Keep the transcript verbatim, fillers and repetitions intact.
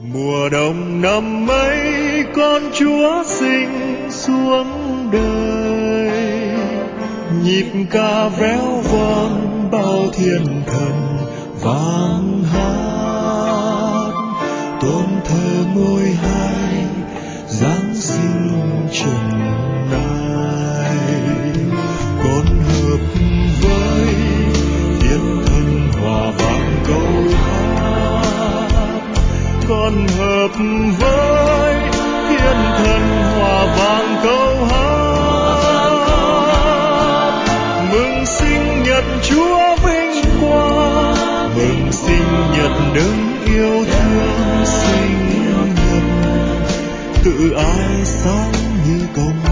Mùa đông năm ấy con Chúa sinh xuống đời, nhịp ca véo von bao thiên thần vang hát, tôn thờ ngôi hai giáng sinh trần ai. Con hợp với thiên thần hòa vang câu hát, con hợp với thiên thần hòa vang câu hát. Mừng sinh nhật Chúa vinh quang, mừng sinh nhật đấng yêu thương sinh nhật, tự ái sáng như công